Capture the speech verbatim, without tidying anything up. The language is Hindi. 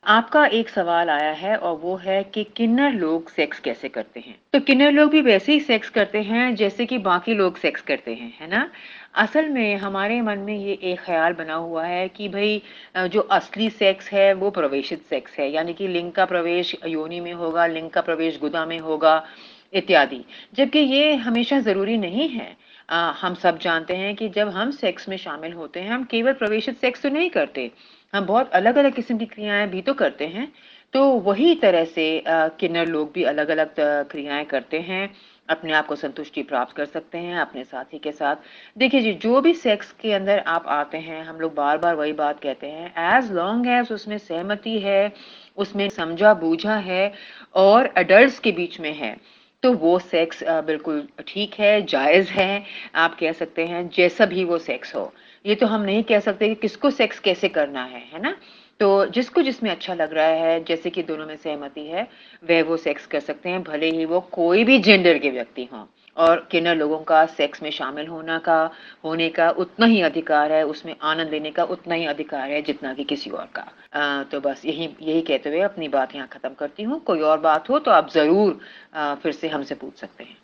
आपका एक सवाल आया है और वो है कि किन्नर लोग सेक्स कैसे करते हैं? तो किन्नर लोग भी वैसे ही सेक्स करते हैं जैसे कि बाकी लोग सेक्स करते हैं, है ना? असल में हमारे मन में ये एक ख़्याल बना हुआ है कि भई अ, जो असली सेक्स है वो प्रवेशित सेक्स है, यानी कि लिंग का प्रवेश योनि में होगा, लिंग का प्रवेश गुदा में होगा इत्यादि। जबकि ये हमेशा ज़रूरी नहीं है। अ, हम सब जानते हैं कि जब हम सेक्स में शामिल होते हैं, हम केवल प्रवेशित सेक्स तो नहीं करते। हम बहुत अलग-अलग किस्म की क्रियाएँ भी तो करते हैं। तो वही तरह से अ, किन्नर लोग भी अलग-अलग त क्रियाएँ करते हैं, अपने आप को संतुष्टि प्राप्त कर सकते हैं अपने साथी के साथ। देखिए जी, जो भी सेक्स के अंदर आप आते हैं, हम लोग बार-बार वही बात कहते हैं, ऐज़ लॉन्ग एज़ उसमें सहमति है, उसमें समझा-बूझा है और एडल्ट्स के बीच में है, तो वो सेक्स अ, बिल्कुल ठीक है, जायज़ है। आप कह सकते हैं जैसा भी वो सेक्स हो। ये तो हम नहीं कह सकते कि किसको सेक्स कैसे करना है, है ना? तो जिसको जिसमें अच्छा लग रहा है, जैसे कि दोनों में सहमति है, वह वो सेक्स कर सकते हैं, भले ही वो कोई भी जेंडर के व्यक्ति हों। और किन्नर लोगों का सेक्स में शामिल होना का होने का उतना ही अधिकार है, उसमें आनंद लेने का उतना ही अधिकार है, जितना कि किसी और का। अ, तो बस यही यही कहते हुए अपनी बात यहाँ खत्म करती हूँ। कोई और बात हो तो आप ज़रूर अ, फिर से हमसे पूछ सकते हैं।